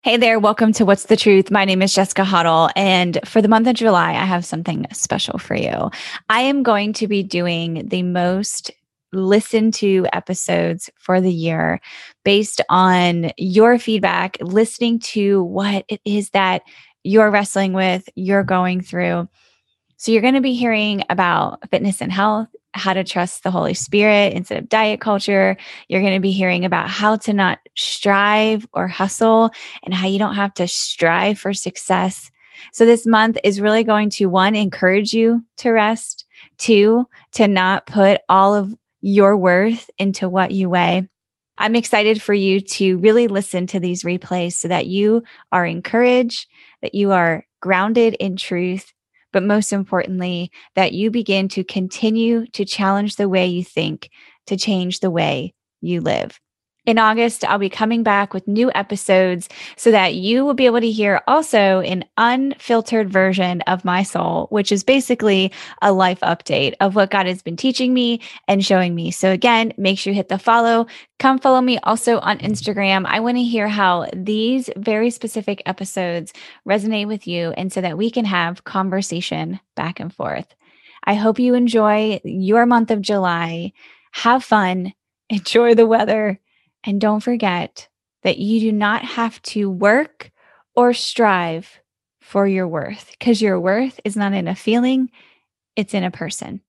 Hey there, welcome to What's the Truth? My name is Jessica Hoddle, and for the month of July, I have something special for you. I am going to be doing the most listened to episodes for the year based on your feedback, listening to what it is that you're wrestling with, you're going through. So, you're going to be hearing about fitness and health, how to trust the Holy Spirit instead of diet culture. You're going to be hearing about how to not strive or hustle and how you don't have to strive for success. So, this month is really going to, one, encourage you to rest, two, to not put all of your worth into what you weigh. I'm excited for you to really listen to these replays so that you are encouraged, that you are grounded in truth, but most importantly, that you begin to continue to challenge the way you think, to change the way you live. In August, I'll be coming back with new episodes so that you will be able to hear also an unfiltered version of my soul, which is basically a life update of what God has been teaching me and showing me. So again, make sure you hit the follow. Come follow me also on Instagram. I want to hear how these very specific episodes resonate with you and so that we can have conversation back and forth. I hope you enjoy your month of July. Have fun. Enjoy the weather. And don't forget that you do not have to work or strive for your worth, because your worth is not in a feeling, it's in a person.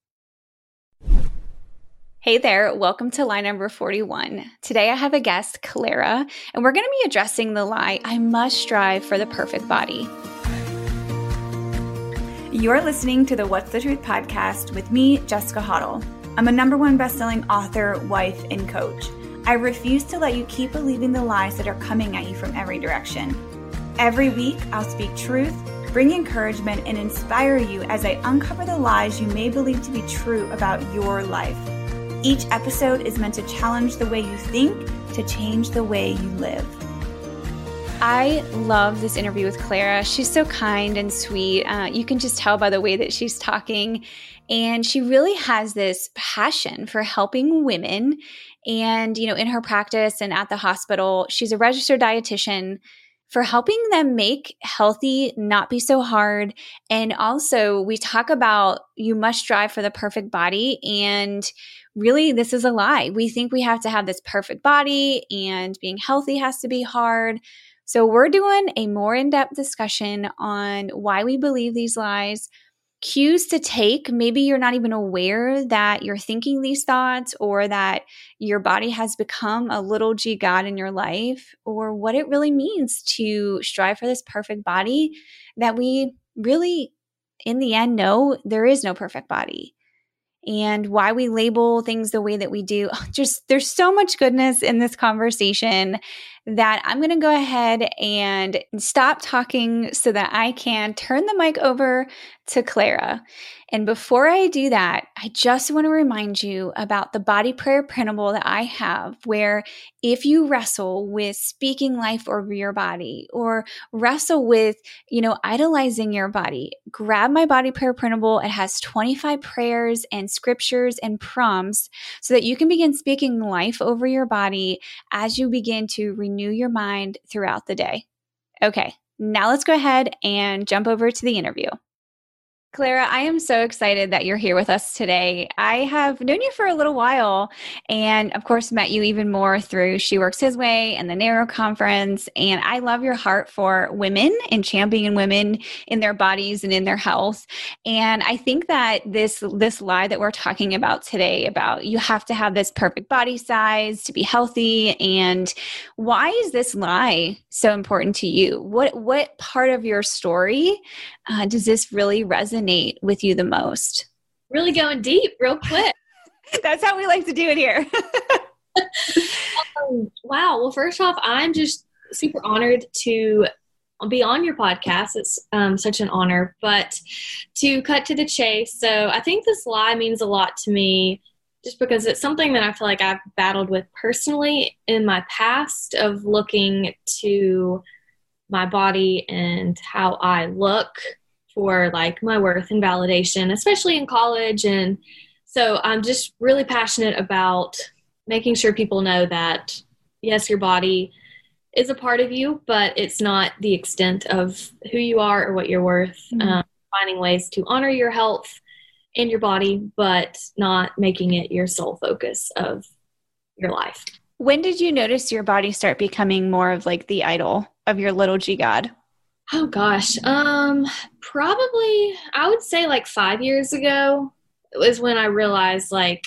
Hey there, welcome to lie number 41. Today I have a guest, Clara, and we're going to be addressing the lie, I must strive for the perfect body. You're listening to the What's the Truth podcast with me, Jessica Hoddle. I'm a #1 best-selling author, wife, and coach. I refuse to let you keep believing the lies that are coming at you from every direction. Every week, I'll speak truth, bring encouragement, and inspire you as I uncover the lies you may believe to be true about your life. Each episode is meant to challenge the way you think, to change the way you live. I love this interview with Clara. She's so kind and sweet. You can just tell by the way that she's talking. And she really has this passion for helping women. And, in her practice and at the hospital, she's a registered dietitian for helping them make healthy not be so hard. And also, we talk about you must strive for the perfect body. And really, this is a lie. We think we have to have this perfect body and being healthy has to be hard. So we're doing a more in-depth discussion on why we believe these lies, cues to take. Maybe you're not even aware that you're thinking these thoughts or that your body has become a little g God in your life, or what it really means to strive for this perfect body that we really, in the end, know there is no perfect body. And why we label things the way that we do. There's so much goodness in this conversation that I'm going to go ahead and stop talking so that I can turn the mic over to Clara. And before I do that, I just want to remind you about the body prayer printable that I have, where if you wrestle with speaking life over your body or wrestle with, idolizing your body, grab my body prayer printable. It has 25 prayers and scriptures and prompts so that you can begin speaking life over your body as you begin to renew your mind throughout the day. Okay, now let's go ahead and jump over to the interview. Clara, I am so excited that you're here with us today. I have known you for a little while and, of course, met you even more through She Works His Way and the Narrow Conference. And I love your heart for women and championing women in their bodies and in their health. And I think that this lie that we're talking about today about you have to have this perfect body size to be healthy. And why is this lie so important to you? What part of your story does this really resonate with you the most? Really going deep real quick. That's how we like to do it here. Wow. Well, first off, I'm just super honored to be on your podcast. It's such an honor. But to cut to the chase, so I think this lie means a lot to me just because it's something that I feel like I've battled with personally in my past of looking to my body and how I look for like my worth and validation, especially in college. And so I'm just really passionate about making sure people know that yes, your body is a part of you, but it's not the extent of who you are or what you're worth. Finding ways to honor your health and your body, but not making it your sole focus of your life. When did you notice your body start becoming more of like the idol of your little G God? Oh gosh. Probably I would say like 5 years ago was when I realized like,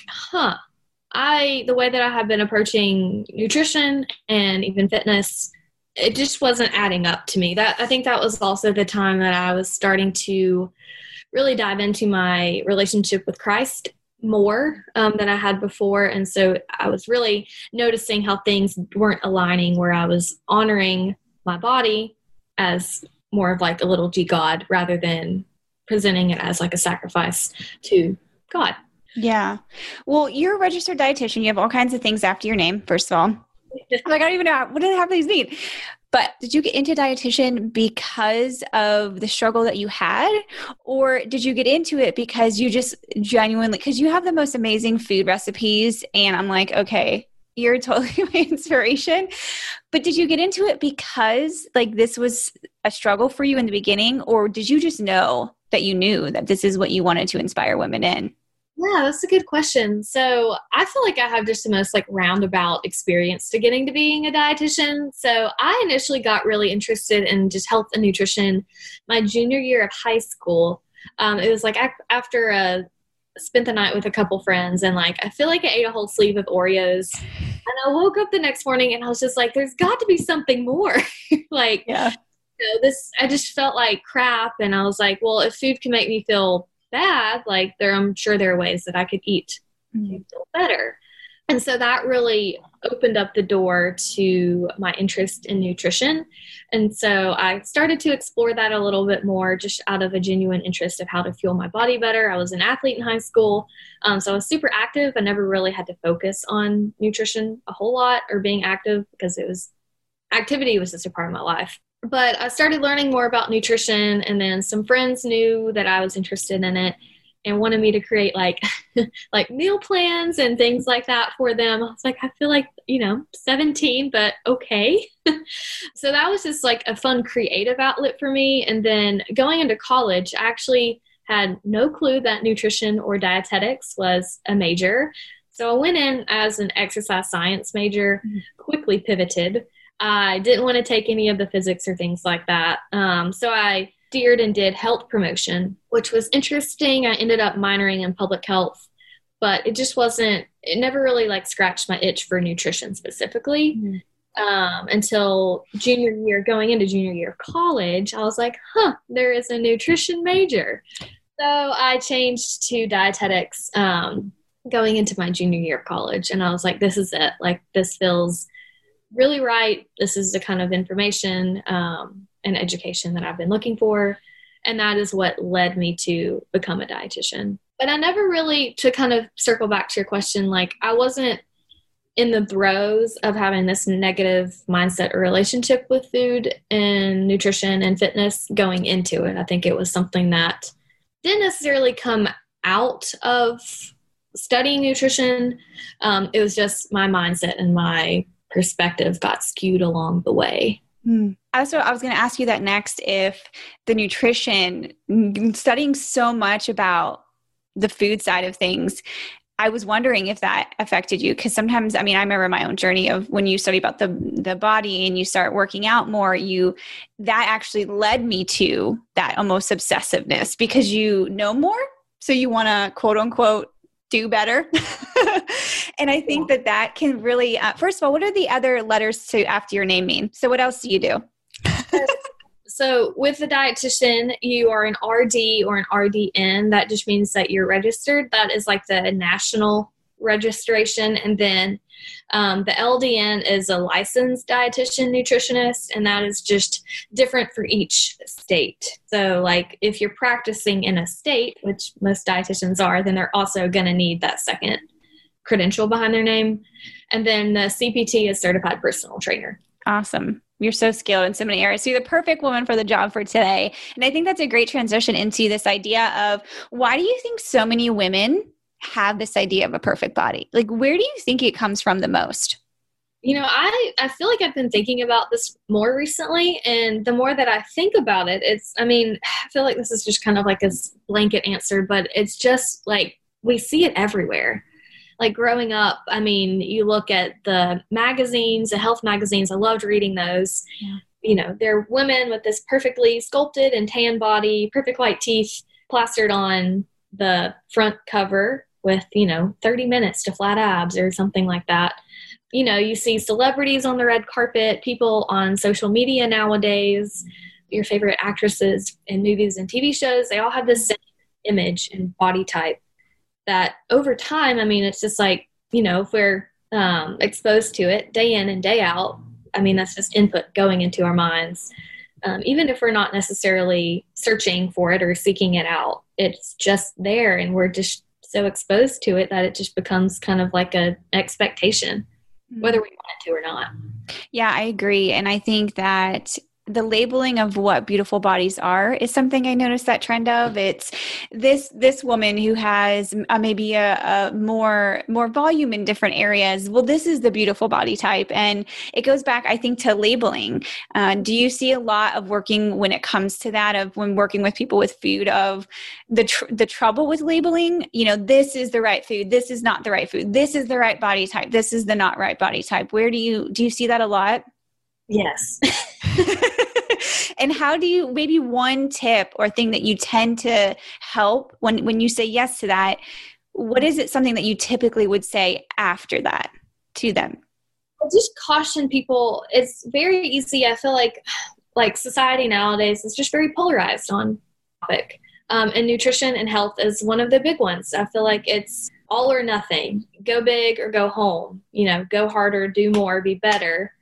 the way that I have been approaching nutrition and even fitness, it just wasn't adding up to me. I think that was also the time that I was starting to really dive into my relationship with Christ more than I had before. And so I was really noticing how things weren't aligning, where I was honoring my body as more of like a little G God rather than presenting it as like a sacrifice to God. Yeah. Well, you're a registered dietitian. You have all kinds of things after your name, first of all. Like, I don't even know, what do half these mean? But did you get into dietitian because of the struggle that you had? Or did you get into it because you just genuinely, because you have the most amazing food recipes, and I'm like, okay, you're totally my inspiration. But did you get into it because like this was a struggle for you in the beginning? Or did you just know that you knew that this is what you wanted to inspire women in? Yeah, that's a good question. So I feel like I have just the most like roundabout experience to getting to being a dietitian. So I initially got really interested in just health and nutrition my junior year of high school. It was like after spent the night with a couple friends, and like I feel like I ate a whole sleeve of Oreos, and I woke up the next morning and I was just like, there's got to be something more. Like, yeah. I just felt like crap, and I was like, well, if food can make me feel bad, like I'm sure there are ways that I could eat to feel better. And so that really opened up the door to my interest in nutrition. And so I started to explore that a little bit more, just out of a genuine interest of how to fuel my body better. I was an athlete in high school, so I was super active. I never really had to focus on nutrition a whole lot or being active, because activity was just a part of my life. But I started learning more about nutrition, and then some friends knew that I was interested in it and wanted me to create like like meal plans and things like that for them. I was like, I feel like, 17, but okay. So that was just like a fun creative outlet for me. And then going into college, I actually had no clue that nutrition or dietetics was a major. So I went in as an exercise science major, quickly pivoted. I didn't want to take any of the physics or things like that. So I steered and did health promotion, which was interesting. I ended up minoring in public health, but it never really like scratched my itch for nutrition specifically. Until going into junior year of college, I was like, there is a nutrition major. So I changed to dietetics going into my junior year of college. And I was like, this is it. Like, this feels really right. This is the kind of information and education that I've been looking for. And that is what led me to become a dietitian. But I never really, to kind of circle back to your question, like I wasn't in the throes of having this negative mindset or relationship with food and nutrition and fitness going into it. I think it was something that didn't necessarily come out of studying nutrition. It was just my mindset and my perspective got skewed along the way. Also, I was going to ask you that next, if the nutrition, studying so much about the food side of things, I was wondering if that affected you, because sometimes, I remember my own journey of when you study about the body and you start working out more, that actually led me to that almost obsessiveness, because you know more. So you want to quote unquote do better. And I think that can really, first of all, what are the other letters to after your name mean? So what else do you do? So with the dietitian, you are an RD or an RDN. That just means that you're registered. That is like the national registration. And then the LDN is a licensed dietitian nutritionist, and that is just different for each state. So like if you're practicing in a state, which most dietitians are, then they're also going to need that second credential behind their name. And then the CPT is certified personal trainer. Awesome. You're so skilled in so many areas. So you're the perfect woman for the job for today. And I think that's a great transition into this idea of, why do you think so many women have this idea of a perfect body? Like, where do you think it comes from the most? I feel like I've been thinking about this more recently, and the more that I think about it, I feel like this is just kind of like a blanket answer, but it's just like we see it everywhere. Like growing up, you look at the magazines, the health magazines, I loved reading those. Yeah. They're women with this perfectly sculpted and tan body, perfect white teeth plastered on the front cover with, 30 minutes to flat abs or something like that. You see celebrities on the red carpet, people on social media nowadays, your favorite actresses in movies and TV shows, they all have this same image and body type that over time, it's just like, if we're exposed to it day in and day out, that's just input going into our minds. Even if we're not necessarily searching for it or seeking it out, it's just there, and we're just so exposed to it that it just becomes kind of like an expectation, whether we want it to or not. Yeah, I agree. And I think that the labeling of what beautiful bodies are is something I noticed that trend of. It's this woman who has maybe a more volume in different areas. Well, this is the beautiful body type. And it goes back, I think, to labeling. Do you see a lot of working when it comes to that, of when working with people with food, of the trouble with labeling? This is the right food. This is not the right food. This is the right body type. This is the not right body type. Where do you see that a lot? Yes. And how do you, maybe one tip or thing that you tend to help when you say yes to that, what is it, something that you typically would say after that to them? I just caution people. It's very easy. I feel like society nowadays is just very polarized on topic. And nutrition and health is one of the big ones. I feel like it's all or nothing. Go big or go home. Go harder, do more, be better.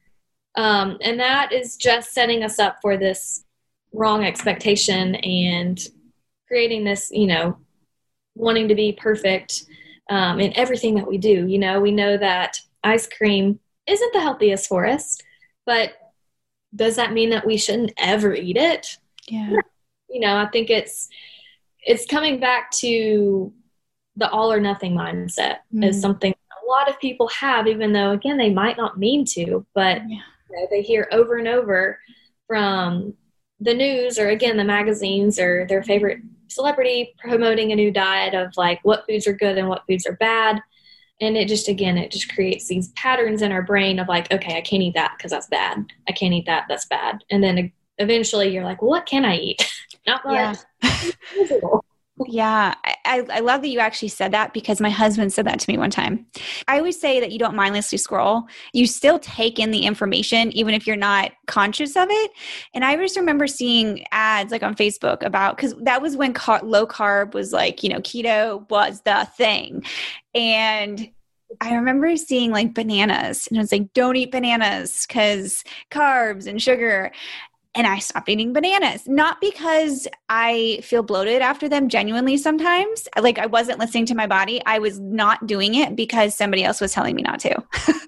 And that is just setting us up for this wrong expectation and creating this, wanting to be perfect in everything that we do. We know that ice cream isn't the healthiest for us, but does that mean that we shouldn't ever eat it? Yeah. I think it's coming back to the all or nothing mindset is something a lot of people have, even though, again, they might not mean to, but they hear over and over from the news or, again, the magazines or their favorite celebrity promoting a new diet of like what foods are good and what foods are bad. And it just creates these patterns in our brain of like, okay, I can't eat that because that's bad. I can't eat that. That's bad. And then eventually you're like, well, what can I eat? Not much. Yeah. Yeah. I love that you actually said that, because my husband said that to me one time. I always say that you don't mindlessly scroll. You still take in the information, even if you're not conscious of it. And I just remember seeing ads like on Facebook about, because that was when low carb was like, keto was the thing. And I remember seeing like bananas, and it was like, don't eat bananas because carbs and sugar. And I stopped eating bananas, not because I feel bloated after them, genuinely sometimes. Like, I wasn't listening to my body. I was not doing it because somebody else was telling me not to.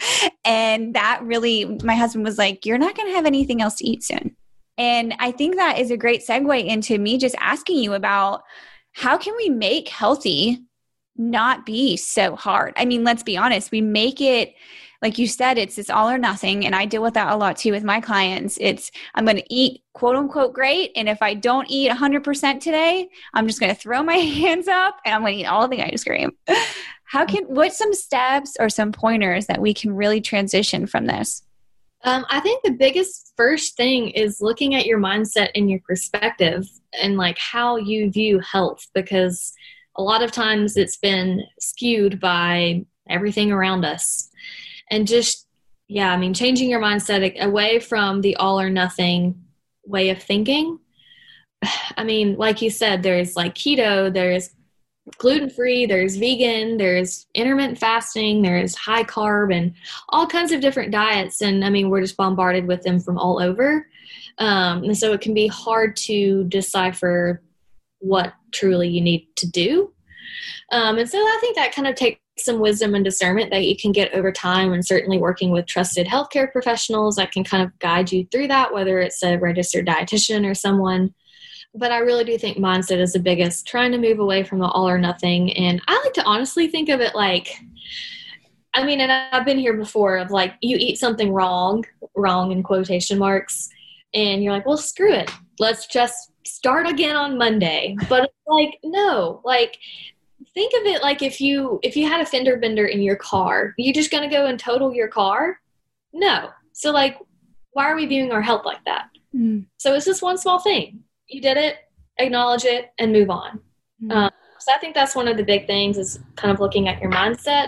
And that really, my husband was like, you're not going to have anything else to eat soon. And I think that is a great segue into me just asking you about, how can we make healthy not be so hard? Let's be honest. We make it, like you said, it's all or nothing. And I deal with that a lot too with my clients. I'm going to eat quote unquote great. And if I don't eat 100% today, I'm just going to throw my hands up and I'm going to eat all the ice cream. What's some steps or some pointers that we can really transition from this? I think the biggest first thing is looking at your mindset and your perspective and like how you view health, because a lot of times it's been skewed by everything around us. And just, changing your mindset away from the all or nothing way of thinking. Like you said, there's like keto, there's gluten-free, there's vegan, there's intermittent fasting, there's high carb, and all kinds of different diets. And we're just bombarded with them from all over. And so it can be hard to decipher what truly you need to do. And so I think that kind of takes some wisdom and discernment that you can get over time, and certainly working with trusted healthcare professionals that can kind of guide you through that, whether it's a registered dietitian or someone. But I really do think mindset is the biggest, trying to move away from the all or nothing. And I like to honestly think of it like I mean, and I've been here before of like, you eat something wrong in quotation marks, and you're like, well, screw it. Let's just start again on Monday. But it's like, no, like, think of it like if you had a fender bender in your car, you just going to go and total your car? No. So like, why are we viewing our health like that? So it's just one small thing. You did it, acknowledge it, and move on. So I think that's one of the big things is kind of looking at your mindset,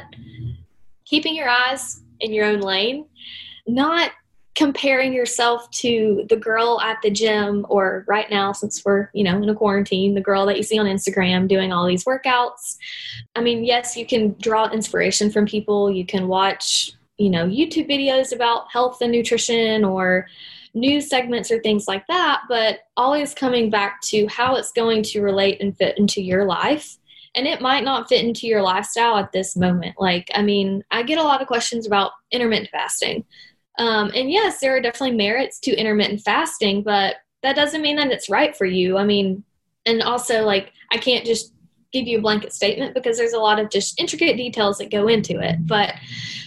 keeping your eyes in your own lane, not comparing yourself to the girl at the gym, or right now, since we're, in a quarantine, the girl that you see on Instagram doing all these workouts. I mean, yes, you can draw inspiration from people. You can watch, YouTube videos about health and nutrition or news segments or things like that, but always coming back to how it's going to relate and fit into your life. And it might not fit into your lifestyle at this moment. Like, I mean, I get a lot of questions about intermittent fasting. And yes, there are definitely merits to intermittent fasting, but that doesn't mean that it's right for you. I mean, and also like, I can't just give you a blanket statement because there's a lot of just intricate details that go into it, but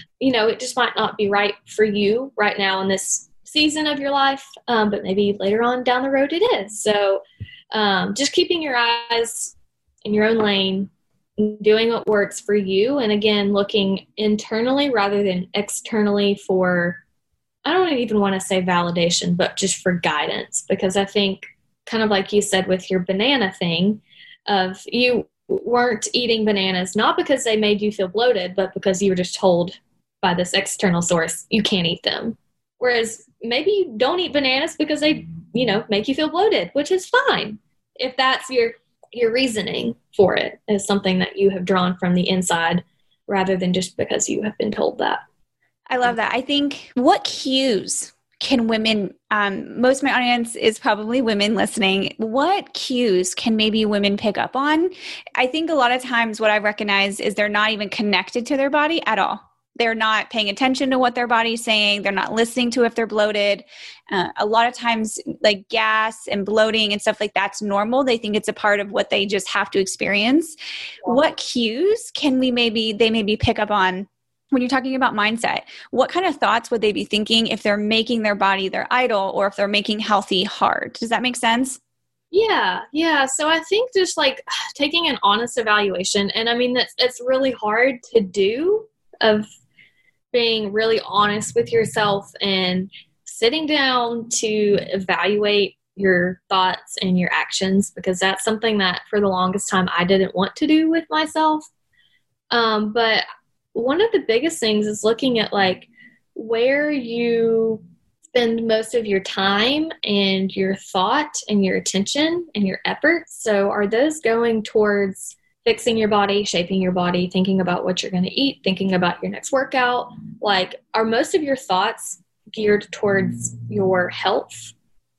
it just might not be right for you right now in this season of your life. But maybe later on down the road it is. So, just keeping your eyes in your own lane, doing what works for you. And again, looking internally rather than externally for, I don't even want to say validation, but just for guidance. Because I think kind of like you said with your banana thing of you weren't eating bananas, not because they made you feel bloated, but because you were just told by this external source, you can't eat them. Whereas maybe you don't eat bananas because they, make you feel bloated, which is fine. If that's your reasoning for it is something that you have drawn from the inside rather than just because you have been told that. I love that. I think what cues can women, most of my audience is probably women listening. What cues can maybe women pick up on? I think a lot of times what I've recognized is they're not even connected to their body at all. They're not paying attention to what their body's saying. They're not listening to if they're bloated. A lot of times like gas and bloating and stuff like that's normal. They think it's a part of what they just have to experience. Yeah. What cues can they maybe pick up on when you're talking about mindset? What kind of thoughts would they be thinking if they're making their body their idol or if they're making healthy hard? Does that make sense? Yeah. So I think just like taking an honest evaluation, and I mean, it's really hard to do, of being really honest with yourself and sitting down to evaluate your thoughts and your actions, because that's something that for the longest time I didn't want to do with myself. But one of the biggest things is looking at like where you spend most of your time and your thought and your attention and your efforts. So are those going towards fixing your body, shaping your body, thinking about what you're going to eat, thinking about your next workout? Like, are most of your thoughts geared towards your health?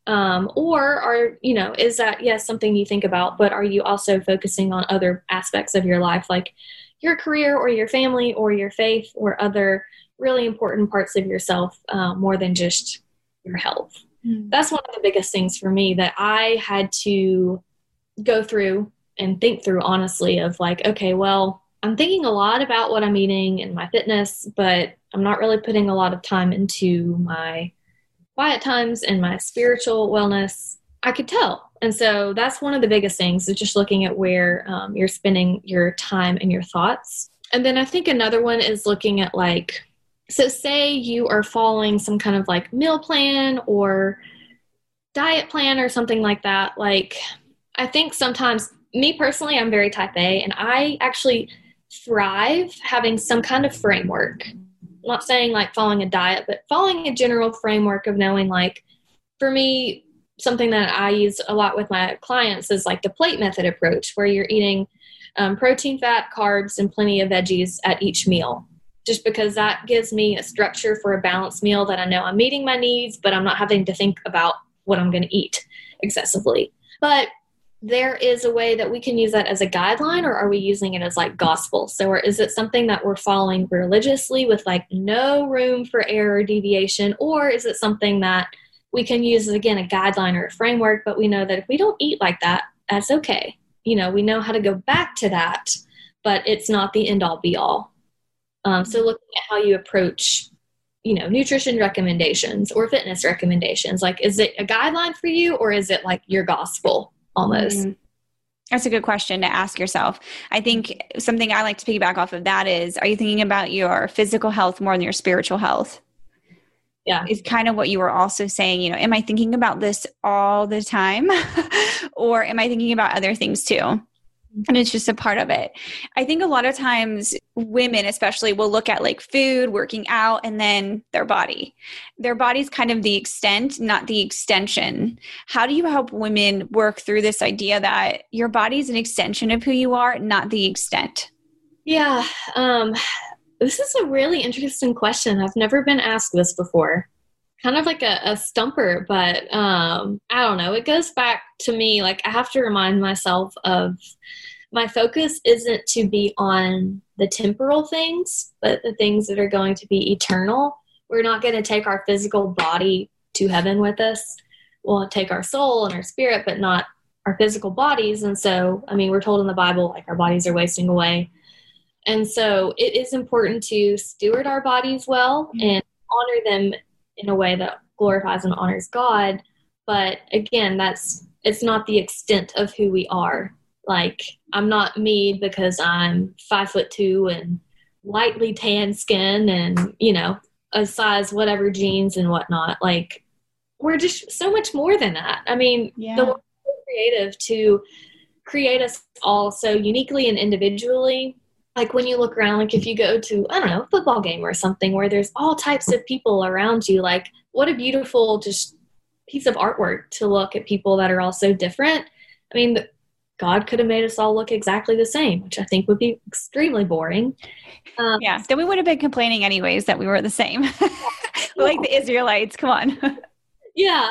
Or are, is that, yes, something you think about, but are you also focusing on other aspects of your life, like your career or your family or your faith or other really important parts of yourself, more than just your health? That's one of the biggest things for me that I had to go through and think through honestly of like, okay, well, I'm thinking a lot about what I'm eating and my fitness, but I'm not really putting a lot of time into my quiet times and my spiritual wellness. I could tell. And so that's one of the biggest things is just looking at where you're spending your time and your thoughts. And then I think another one is looking at like, so say you are following some kind of like meal plan or diet plan or something like that. Like, I think sometimes, me personally, I'm very type A, and I actually thrive having some kind of framework. I'm not saying like following a diet, but following a general framework of knowing, like, for me, something that I use a lot with my clients is like the plate method approach, where you're eating protein, fat, carbs, and plenty of veggies at each meal. Just because that gives me a structure for a balanced meal that I know I'm meeting my needs, but I'm not having to think about what I'm going to eat excessively. But there is a way that we can use that as a guideline, or are we using it as like gospel? So, or is it something that we're following religiously with like no room for error or deviation? Or is it something that we can use as, again, a guideline or a framework, but we know that if we don't eat like that, that's okay. We know how to go back to that, but it's not the end all be all. So looking at how you approach, nutrition recommendations or fitness recommendations, like, is it a guideline for you or is it like your gospel almost? Mm. That's a good question to ask yourself. I think something I like to piggyback off of that is, are you thinking about your physical health more than your spiritual health? Yeah. Is kind of what you were also saying, am I thinking about this all the time or am I thinking about other things too? And it's just a part of it. I think a lot of times women especially will look at like food, working out, and then their body. Their body's kind of the extent, not the extension. How do you help women work through this idea that your body's an extension of who you are, not the extent? Yeah. This is a really interesting question. I've never been asked this before. Kind of like a stumper, but I don't know. It goes back to me, like, I have to remind myself of my focus isn't to be on the temporal things, but the things that are going to be eternal. We're not going to take our physical body to heaven with us. We'll take our soul and our spirit, but not our physical bodies. And so, we're told in the Bible, like, our bodies are wasting away. And so it is important to steward our bodies well and honor them in a way that glorifies and honors God. But again, it's not the extent of who we are. Like, I'm not me because I'm 5'2" and lightly tan skin and, a size whatever jeans and whatnot. Like, we're just so much more than that. The Lord is so creative to create us all so uniquely and individually. Like, when you look around, like if you go to, I don't know, a football game or something where there's all types of people around you, like, what a beautiful just piece of artwork to look at people that are all so different. God could have made us all look exactly the same, which I think would be extremely boring. Then we would have been complaining anyways that we were the same. Like the Israelites, come on. Yeah.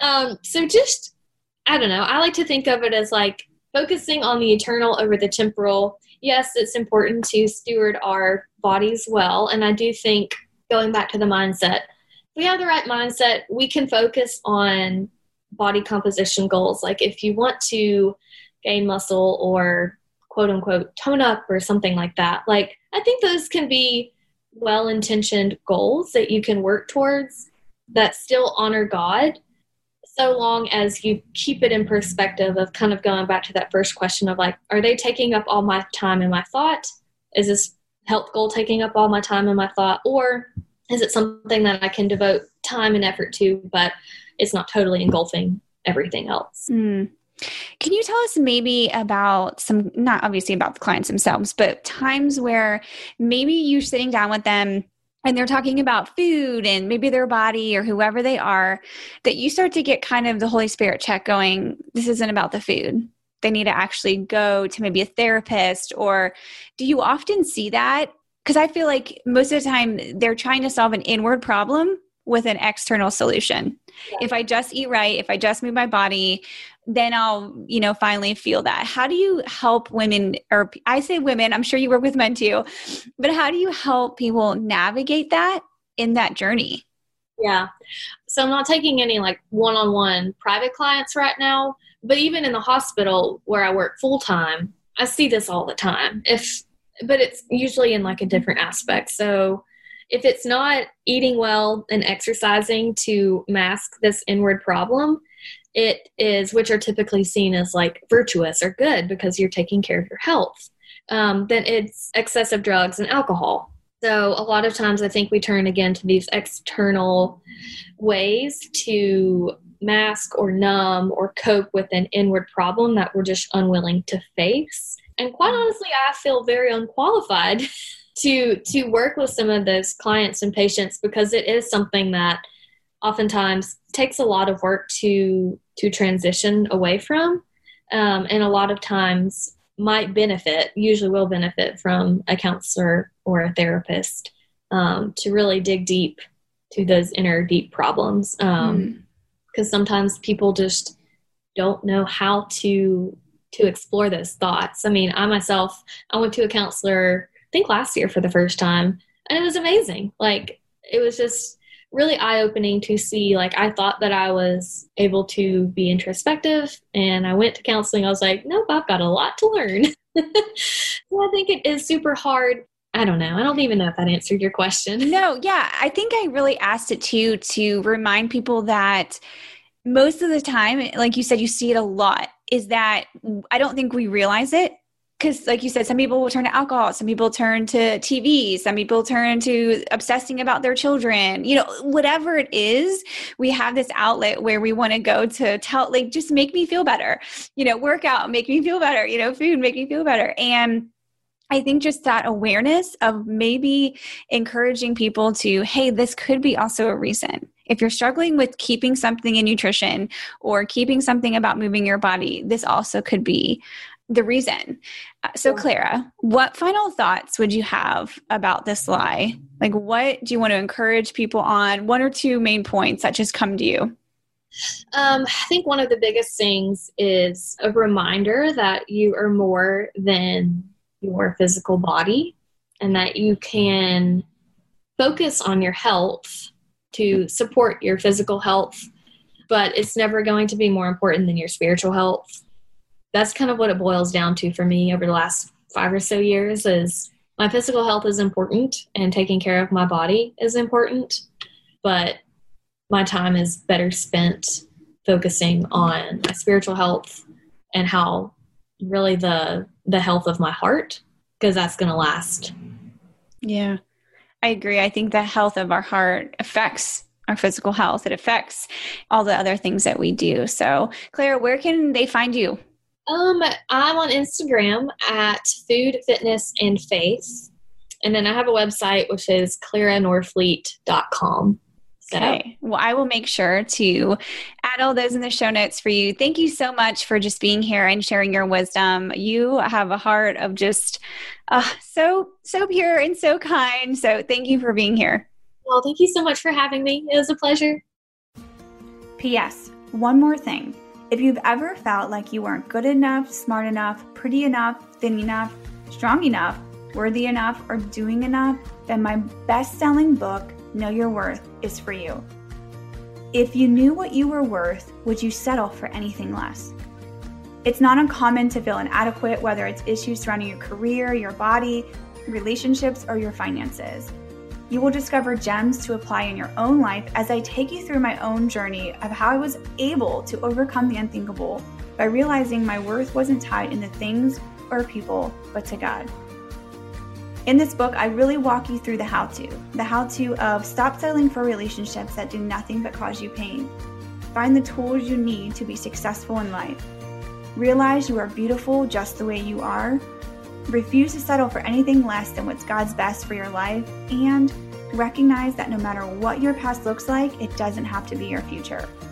So just, I don't know. I like to think of it as like focusing on the eternal over the temporal. Yes, it's important to steward our bodies well. And I do think, going back to the mindset, if we have the right mindset, we can focus on body composition goals. Like, if you want to gain muscle or quote unquote tone up or something like that, like, I think those can be well-intentioned goals that you can work towards that still honor God, so long as you keep it in perspective of kind of going back to that first question of like, are they taking up all my time and my thought? Is this health goal taking up all my time and my thought? Or is it something that I can devote time and effort to, but it's not totally engulfing everything else? Can you tell us maybe about some, not obviously about the clients themselves, but times where maybe you're sitting down with them and they're talking about food and maybe their body or whoever they are, that you start to get kind of the Holy Spirit check going, this isn't about the food. They need to actually go to maybe a therapist? Or do you often see that? Because I feel like most of the time they're trying to solve an inward problem with an external solution. Yeah. If I just eat right, if I just move my body, then I'll, finally feel that. How do you help women, or I say women, I'm sure you work with men too, but how do you help people navigate that in that journey? Yeah. So I'm not taking any like one-on-one private clients right now, but even in the hospital where I work full-time, I see this all the time. But it's usually in like a different aspect. So if it's not eating well and exercising to mask this inward problem, it is, which are typically seen as like virtuous or good because you're taking care of your health, then it's excessive drugs and alcohol. So a lot of times I think we turn again to these external ways to mask or numb or cope with an inward problem that we're just unwilling to face. And quite honestly, I feel very unqualified to work with some of those clients and patients because it is something that oftentimes takes a lot of work to transition away from, and a lot of times usually will benefit from a counselor or a therapist to really dig deep to those inner deep problems. Because sometimes people just don't know how to explore those thoughts. I myself, I went to a counselor, I think last year for the first time, and it was amazing. Like, it was just really eye-opening to see, like, I thought that I was able to be introspective, and I went to counseling. I was like, nope, I've got a lot to learn. So I think it is super hard. I don't know. I don't even know if that answered your question. No, yeah. I think I really asked it too, to remind people that most of the time, like you said, you see it a lot, is that I don't think we realize it. Because like you said, some people will turn to alcohol, some people turn to TV, some people turn to obsessing about their children, whatever it is, we have this outlet where we want to go to tell, like, just make me feel better, workout, make me feel better, food, make me feel better. And I think just that awareness of maybe encouraging people to, hey, this could be also a reason. If you're struggling with keeping something in nutrition or keeping something about moving your body, this also could be the reason. So Clara, what final thoughts would you have about this lie? Like, what do you want to encourage people on? 1 or 2 main points that just come to you. I think one of the biggest things is a reminder that you are more than your physical body, and that you can focus on your health to support your physical health, but it's never going to be more important than your spiritual health. That's kind of what it boils down to for me over the last 5 or so years. Is my physical health is important and taking care of my body is important, but my time is better spent focusing on my spiritual health and how really the health of my heart, because that's going to last. Yeah, I agree. I think the health of our heart affects our physical health. It affects all the other things that we do. So Clara, where can they find you? I'm on Instagram at Food, Fitness, and Faith. And then I have a website, which is claranorfleet.com. Okay. Well, I will make sure to add all those in the show notes for you. Thank you so much for just being here and sharing your wisdom. You have a heart of just so pure and so kind. So thank you for being here. Well, thank you so much for having me. It was a pleasure. P.S. One more thing. If you've ever felt like you weren't good enough, smart enough, pretty enough, thin enough, strong enough, worthy enough, or doing enough, then my best-selling book, Know Your Worth, is for you. If you knew what you were worth, would you settle for anything less? It's not uncommon to feel inadequate, whether it's issues surrounding your career, your body, relationships, or your finances. You will discover gems to apply in your own life as I take you through my own journey of how I was able to overcome the unthinkable by realizing my worth wasn't tied in the things or people, but to God. In this book, I really walk you through the how-to of stop settling for relationships that do nothing but cause you pain. Find the tools you need to be successful in life. Realize you are beautiful just the way you are. Refuse to settle for anything less than what's God's best for your life, and recognize that no matter what your past looks like, it doesn't have to be your future.